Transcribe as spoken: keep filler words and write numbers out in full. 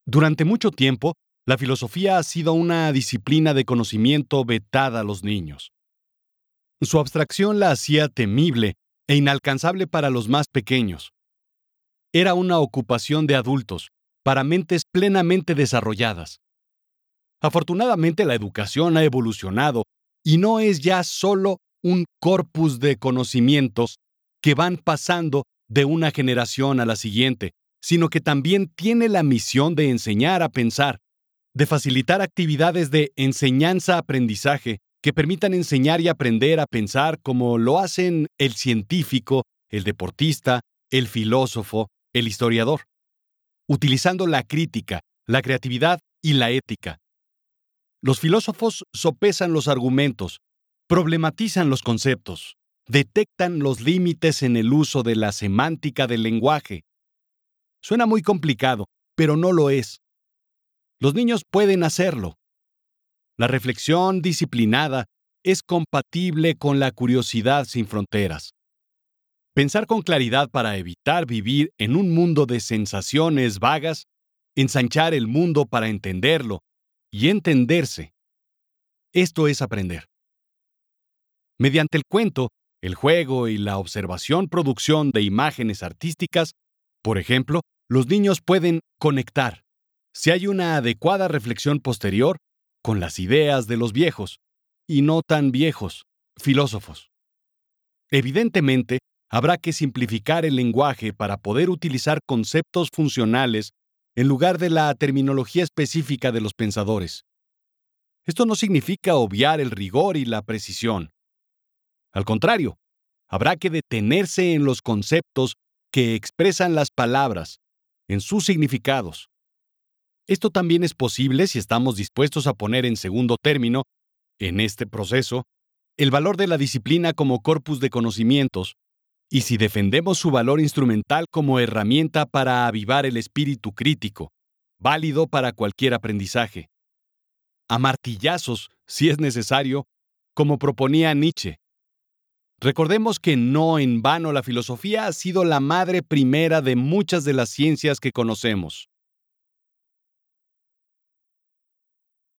Durante mucho tiempo, la filosofía ha sido una disciplina de conocimiento vetada a los niños. Su abstracción la hacía temible e inalcanzable para los más pequeños. Era una ocupación de adultos, para mentes plenamente desarrolladas. Afortunadamente, la educación ha evolucionado y no es ya solo un corpus de conocimientos que van pasando de una generación a la siguiente, sino que también tiene la misión de enseñar a pensar, de facilitar actividades de enseñanza-aprendizaje que permitan enseñar y aprender a pensar como lo hacen el científico, el deportista, el filósofo, el historiador, utilizando la crítica, la creatividad y la ética. Los filósofos sopesan los argumentos, problematizan los conceptos, detectan los límites en el uso de la semántica del lenguaje. Suena muy complicado, pero no lo es. Los niños pueden hacerlo. La reflexión disciplinada es compatible con la curiosidad sin fronteras. Pensar con claridad para evitar vivir en un mundo de sensaciones vagas, ensanchar el mundo para entenderlo y entenderse. Esto es aprender. Mediante el cuento, el juego y la observación-producción de imágenes artísticas, por ejemplo, los niños pueden conectar, si hay una adecuada reflexión posterior, con las ideas de los viejos, y no tan viejos, filósofos. Evidentemente, habrá que simplificar el lenguaje para poder utilizar conceptos funcionales en lugar de la terminología específica de los pensadores. Esto no significa obviar el rigor y la precisión. Al contrario, habrá que detenerse en los conceptos que expresan las palabras, en sus significados. Esto también es posible si estamos dispuestos a poner en segundo término, en este proceso, el valor de la disciplina como corpus de conocimientos, y si defendemos su valor instrumental como herramienta para avivar el espíritu crítico, válido para cualquier aprendizaje. A martillazos, si es necesario, como proponía Nietzsche. Recordemos que no en vano la filosofía ha sido la madre primera de muchas de las ciencias que conocemos.